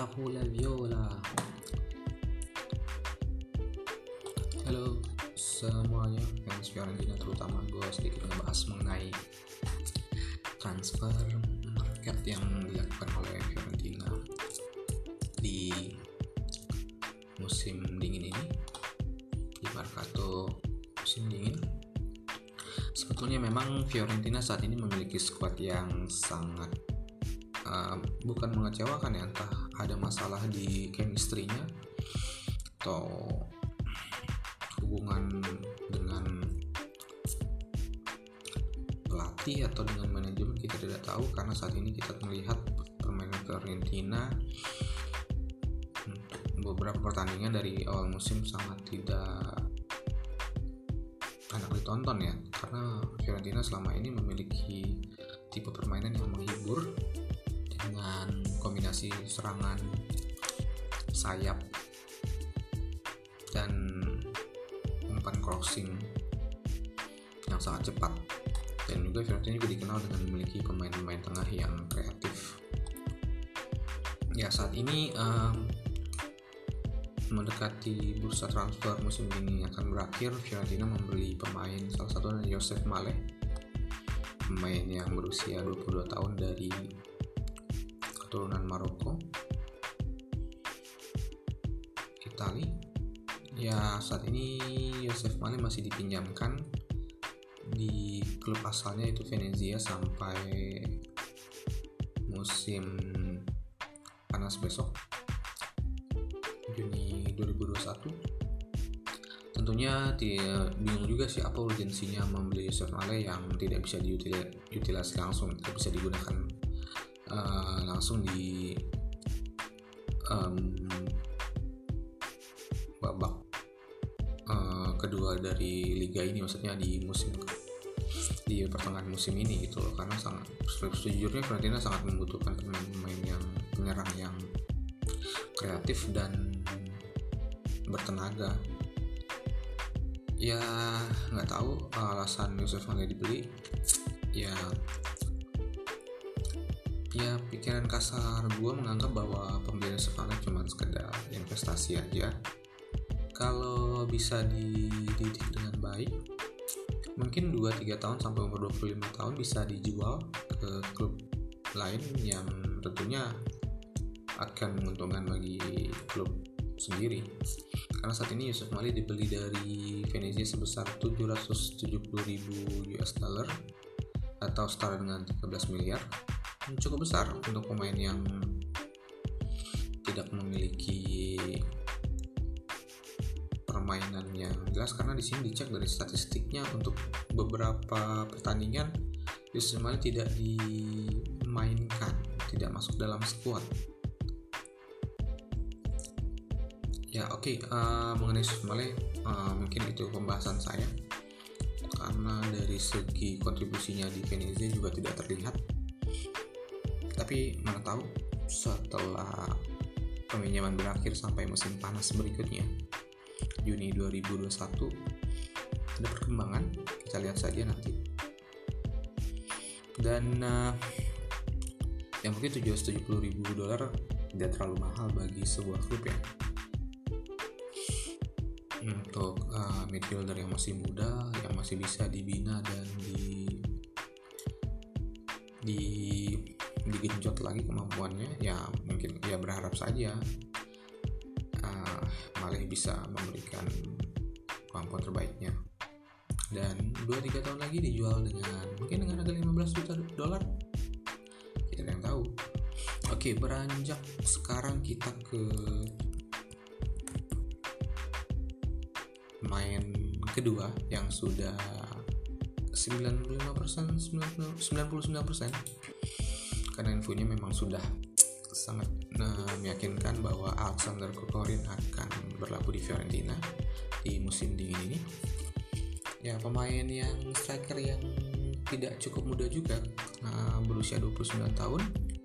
Yahoo La Viola. Halo semuanya, fans Fiorentina, terutama gue sedikit ngebahas mengenai transfer market yang dilakukan oleh Fiorentina di musim dingin ini, di Mercato musim dingin. Sebetulnya memang Fiorentina saat ini memiliki skuad yang sangat bukan mengecewakan ya, entah ada masalah di chemistry-nya atau hubungan dengan pelatih atau dengan manajemen, kita tidak tahu, karena saat ini kita melihat permainan Fiorentina untuk beberapa pertandingan dari awal musim sangat tidak enak ditonton ya, karena Fiorentina selama ini memiliki tipe permainan yang menghibur dengan kombinasi serangan sayap dan umpan crossing yang sangat cepat, dan juga Fiorentina juga dikenal dengan memiliki pemain-pemain tengah yang kreatif. Ya, saat ini mendekati bursa transfer musim ini akan berakhir, Fiorentina membeli pemain, salah satunya Joseph Male, pemain yang berusia 22 tahun dari keturunan Maroko, Itali. Ya, saat ini Joseph Male masih dipinjamkan di klub asalnya yaitu Venezia sampai musim panas besok, Juni 2021. Tentunya bingung juga sih apa urgensinya membeli Joseph Male yang tidak bisa diutilisasi langsung, tidak bisa digunakan langsung di babak kedua dari liga ini, maksudnya di pertengahan musim ini gitu loh, karena sejujurnya Fiorentina sangat membutuhkan pemain-pemain yang penyerang yang kreatif dan bertenaga. Ya nggak tahu alasan Joseph Male dibeli, ya pikiran kasar gue menganggap bahwa pembelian Joseph Male cuma sekedar investasi aja. Kalau bisa dididik dengan baik, mungkin 2-3 tahun sampai umur 25 tahun bisa dijual ke klub lain yang tentunya akan menguntungkan bagi klub sendiri. Karena saat ini Joseph Male dibeli dari Venezia sebesar 770.000 US dollar atau setara dengan 13 miliar. Cukup besar untuk pemain yang tidak memiliki permainan yang jelas, karena di sini dicek dari statistiknya untuk beberapa pertandingan Joseph Male tidak dimainkan, tidak masuk dalam skuad. Ya oke, mengenai Joseph Male mungkin itu pembahasan saya, karena dari segi kontribusinya di Venezia juga tidak terlihat. Tapi mana tahu setelah peminjaman berakhir sampai musim panas berikutnya Juni 2021 ada perkembangan, kita lihat saja nanti. Dan yang mungkin 770.000 dolar tidak terlalu mahal bagi sebuah klub ya, untuk midfielder yang masih muda, yang masih bisa dibina dan digenjot lagi kemampuannya. Ya mungkin ya berharap saja Male bisa memberikan kemampuan terbaiknya, dan 2-3 tahun lagi dijual mungkin dengan harga 15 juta dolar, kita yang tahu. Oke, beranjak sekarang kita ke pemain kedua yang sudah 99%, karena infonya memang sudah sangat meyakinkan bahwa Alexander Kokorin akan berlabuh di Fiorentina di musim dingin ini. Ya, pemain yang striker yang tidak cukup muda juga, berusia 29 tahun,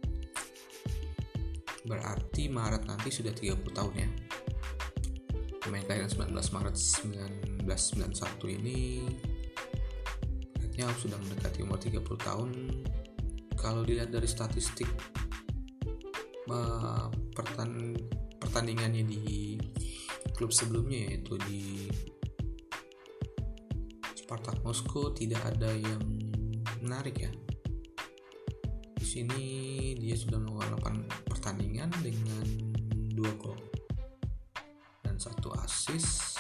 berarti Maret nanti sudah 30 tahun ya. Pemain kelahiran 19 Maret 1991 ini beratnya sudah mendekati umur 30 tahun. Kalau dilihat dari statistik pertandingannya di klub sebelumnya, yaitu di Spartak Moskow, tidak ada yang menarik ya. Di sini dia sudah melakukan 8 pertandingan dengan 2 gol dan 1 assist.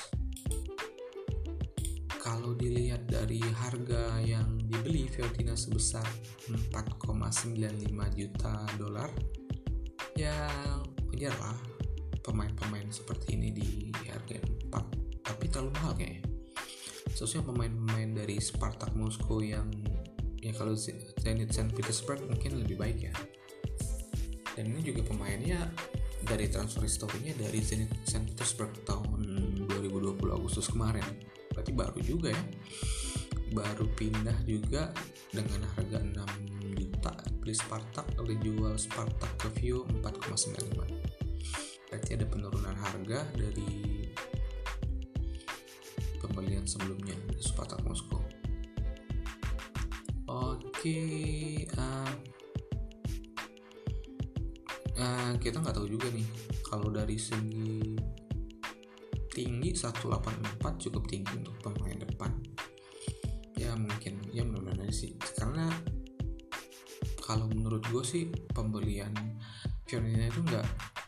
Kalau dilihat dari harga yang dibeli Fiorentina sebesar 4,95 juta dolar, ya wajar lah pemain-pemain seperti ini di harga 4, tapi terlalu mahal kayaknya. Seharusnya pemain-pemain dari Spartak Moskow yang ya kalau Zenit Saint Petersburg mungkin lebih baik ya. Dan ini juga pemainnya dari transfer history-nya dari Zenit Saint Petersburg tahun 2020 Agustus kemarin. Berarti baru juga ya. Baru pindah juga dengan harga 6 juta beli Spartak, dijual Spartak ke Vio 4,95. Berarti ada penurunan harga dari pembelian sebelumnya dari Spartak Moskow. Oke, kita nggak tahu juga nih kalau dari segi tinggi 184 cukup tinggi untuk pemain depan. Ya mungkin ya mudah-mudahan sih, karena kalau menurut gue sih pembelian Fiorentina itu nggak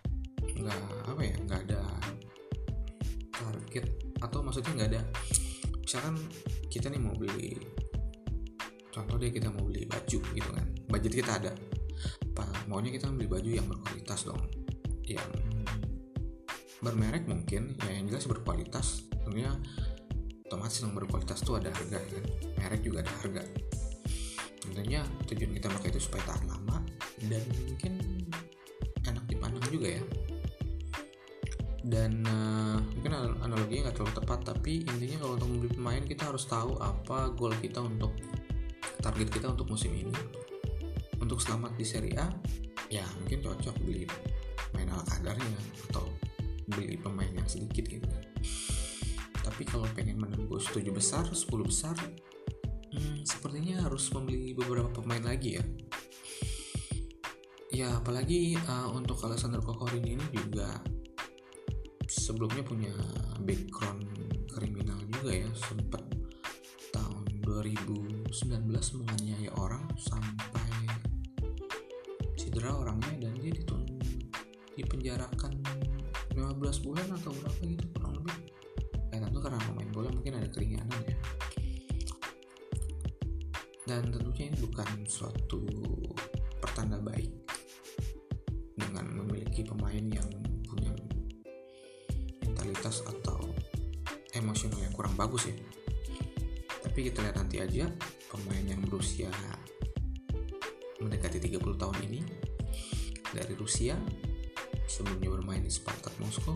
ada target, atau maksudnya nggak ada, misalkan kita nih mau beli, contoh deh kita mau beli baju gitu kan, budget kita ada, maunya kita beli baju yang berkualitas dong, yang bermerek mungkin, ya yang jelas berkualitas. Tentunya otomatis yang berkualitas tuh ada harga kan, merek juga ada harga. Tentunya tujuan kita pakai itu supaya tahan lama dan mungkin enak dipandang juga ya. Dan mungkin analoginya nggak terlalu tepat, tapi intinya kalau untuk membeli pemain kita harus tahu apa goal kita, untuk target kita untuk musim ini. Untuk selamat di Serie A ya mungkin cocok beli pemain ala kadarnya atau beli pemain yang sedikit gitu. Tapi kalau pengen menembus 7 besar, 10 besar, sepertinya harus membeli beberapa pemain lagi ya. Ya apalagi untuk Alessandro Cocorin ini juga sebelumnya punya background kriminal juga ya, sempat tahun 2019 menganiaya orang sampai cedera orangnya, dan dia dipenjarakan 15 bulan atau berapa gitu kurang lebih. Ya tentu karena pemain bola mungkin ada keringanan ya. Dan tentunya ini bukan suatu pertanda baik dengan memiliki pemain yang punya mentalitas atau emosional yang kurang bagus ya. Tapi kita lihat nanti aja, pemain yang berusia mendekati 30 tahun ini dari Rusia, sebelumnya bermain di Spartak Moskow,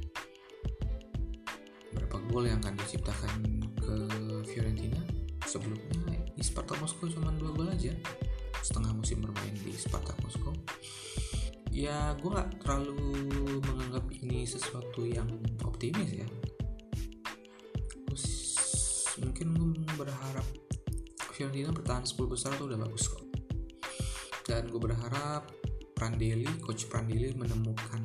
berapa gol yang akan diciptakan ke Fiorentina. Sebelumnya di Spartak Moskow cuma 2 gol aja setengah musim bermain di Spartak Moskow. Ya gue gak terlalu menganggap ini sesuatu yang optimis ya. Terus mungkin gue berharap Fiorentina bertahan 10 besar itu udah bagus kok. Dan gue berharap Coach Prandelli menemukan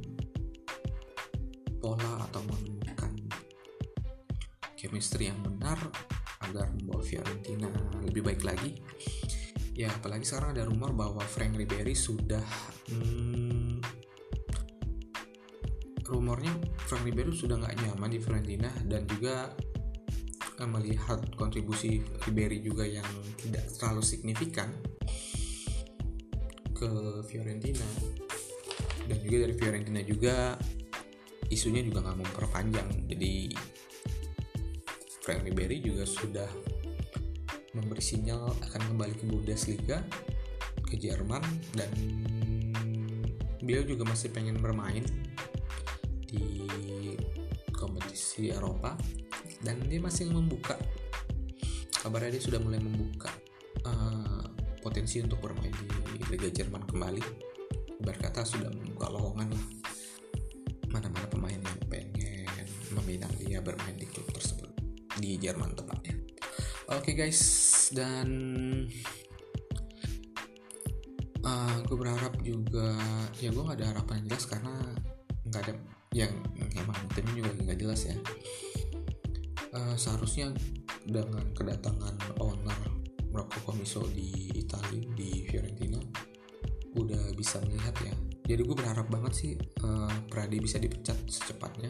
pola atau menemukan chemistry yang benar agar membawa Fiorentina lebih baik lagi. Ya apalagi sekarang ada rumor bahwa Frank Ribery sudah rumornya Frank Ribery sudah nggak nyaman di Fiorentina, dan juga melihat kontribusi Ribery juga yang tidak terlalu signifikan ke Fiorentina, dan juga dari Fiorentina juga isunya juga nggak memperpanjang. Jadi Frank Ribery juga sudah memberi sinyal akan kembali ke Bundesliga, ke Jerman, dan beliau juga masih pengen bermain di kompetisi Eropa, dan dia masih membuka, kabarnya dia sudah mulai membuka potensi untuk bermain di Liga Jerman kembali. Berkata sudah membuka lowongan lah, mana-mana pemain yang pengen meminang dia bermain di klub tersebut di Jerman tepatnya. Oke guys, dan Gue berharap juga, ya gue nggak ada harapan yang jelas karena nggak ada yang emang timnya juga nggak jelas ya. Seharusnya dengan kedatangan owner Rocco Commisso di Italia, di Fiorentina, udah bisa melihat ya. Jadi gue berharap banget sih Pradi bisa dipecat secepatnya.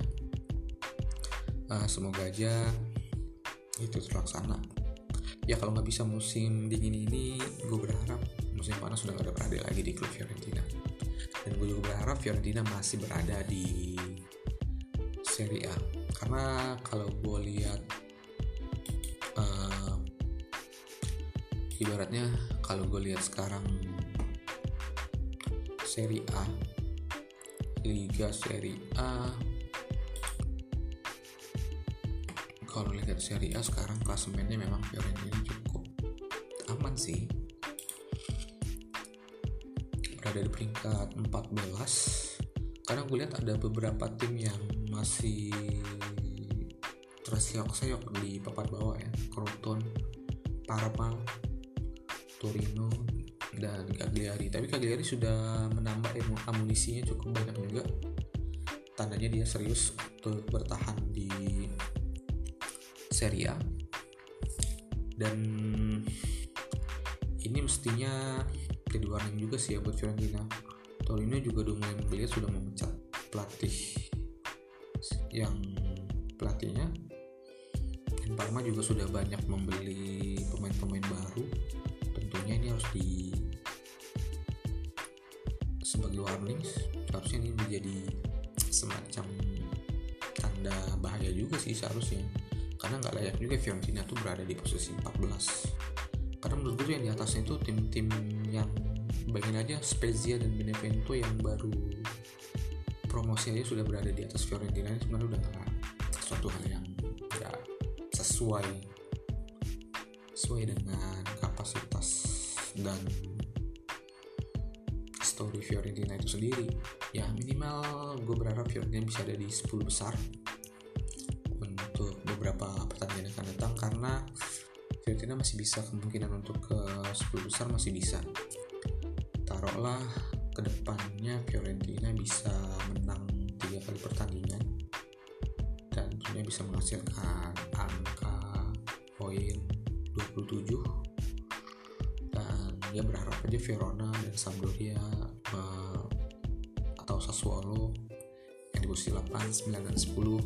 Semoga aja itu terlaksana. Ya kalau nggak bisa musim dingin ini, gue berharap musim panas sudah nggak ada Pradi lagi di klub Fiorentina. Dan gue juga berharap Fiorentina masih berada di Serie A. Karena kalau gue lihat ibaratnya kalau gue lihat sekarang Serie A, Liga Serie A, kalau lihat Serie A sekarang klasemennya memang Fiorentina cukup aman sih, berada di peringkat 14. Karena gue lihat ada beberapa tim yang masih terseok-seok di papan bawah ya, Crotone, Parma, Torino, dan Cagliari. Tapi Cagliari sudah menambah amunisinya cukup banyak juga. Tandanya dia serius untuk bertahan di Serie A. Dan ini mestinya jadi warning juga sih ya buat Fiorentina. Torino juga udah mulai menggeliat, sudah memecat pelatihnya. Dan Parma juga sudah banyak membeli pemain-pemain baru. Tentunya ini harus sebagai warning, seharusnya ini menjadi semacam tanda bahaya juga sih seharusnya, karena nggak layak juga Fiorentina tuh berada di posisi 14. Karena menurut gue yang di atasnya itu tim-tim yang bayangin aja, Spezia dan Benevento yang baru promosi aja sudah berada di atas Fiorentina. Ini sebenarnya udah suatu hal yang nggak sesuai dengan kapasitas dan histori Fiorentina itu sendiri. Ya minimal gue berharap Fiorentina bisa ada di 10 besar untuk beberapa pertandingan yang akan datang, karena Fiorentina masih bisa, kemungkinan untuk ke 10 besar masih bisa. Taruhlah kedepannya Fiorentina bisa menang 3 kali pertandingan dan tentunya bisa menghasilkan angka poin 27, dan dia berharap aja Verona dan Sampdoria atau Sassuolo yang di posisi 8, 9, dan 10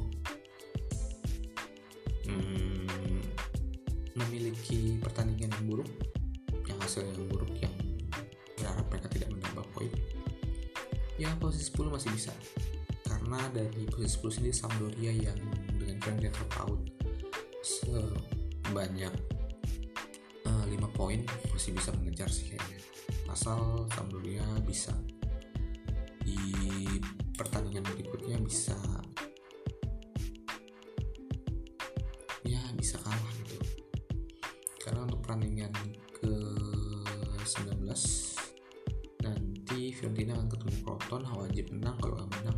memiliki pertandingan yang buruk, yang hasilnya yang buruk, yang berharap mereka tidak menambah poin. Ya posisi 10 masih bisa, karena dari posisi 10 sendiri Sampdoria yang dengan Fiorentina terpaut sebanyak 5 poin masih bisa mengejar sih kayaknya, asal Sampdoria bisa di pertandingan berikutnya bisa kalah gitu. Karena untuk pertandingan ke 19 nanti Fiorentina akan ketemu Crotone, wajib menang. Kalau nggak menang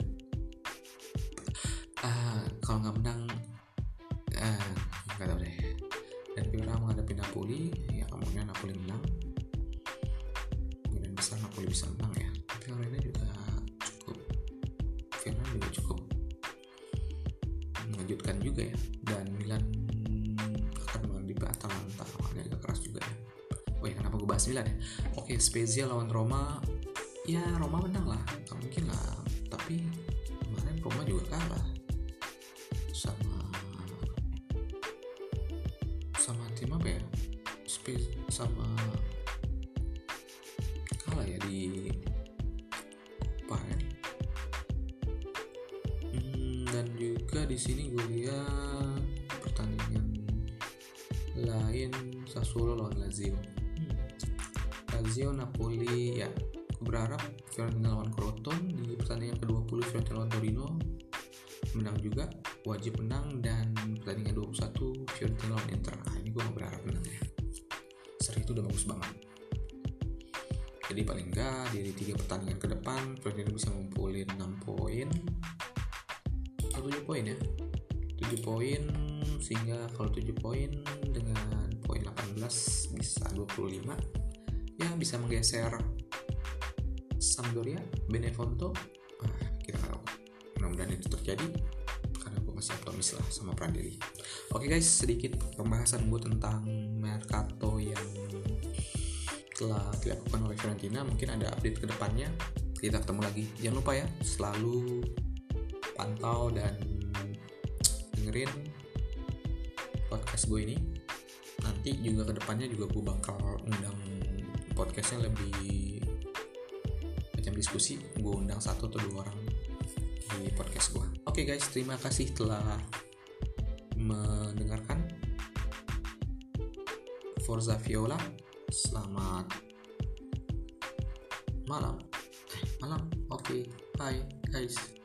kalau nggak menang nggak tahu deh. Dan Verona menghadapi Napoli, ya kemungkinan Napoli menang, kemungkinan besar Napoli bisa menang ya. Tapi Verona juga cukup mengejutkan juga ya. Dan Milan akan menghadapi Atalanta, agak keras juga ya. Oh ya, kenapa gue bahas Milan ya? Oke, Spezia lawan Roma, ya Roma menang lah, nggak mungkin lah. Tapi kemarin Roma juga kalah sama tim apa ya? Sama kalah ya di Copa kan? Dan juga di sini gue lihat pertandingan lain, Sassuolo lawan Lazio. Lazio, Napoli, ya gue berharap Fiorentina lawan Crotone di pertandingan ke-20, Fiorentina lawan Torino menang juga, wajib menang. Dan pertandingan 21 Fiorentina lawan Inter, ini gue gak berharap menang ya, seri itu udah bagus banget. Jadi paling enggak dari 3 pertandingan ke depan Fiorentina bisa ngumpulin 6 poin atau 7 poin ya, 7 poin, sehingga kalau 7 poin dengan poin 18 bisa 25 ya, bisa menggeser Sampdoria, Benevento, kita nggak tahu. Mudah-mudahan itu terjadi karena gue masih optimis lah sama Prandelli. Oke guys, sedikit pembahasan gue tentang Mercato yang telah dilakukan oleh Fiorentina. Mungkin ada update ke depannya, kita ketemu lagi. Jangan lupa ya, selalu pantau dan dengerin podcast gue ini. Nanti juga ke depannya juga gue bakal undang podcastnya lebih macam diskusi. Gue undang 1 atau 2 orang di podcast gue. Oke guys, terima kasih telah mendengarkan. Forza Viola. Selamat malam. Oke, bye guys.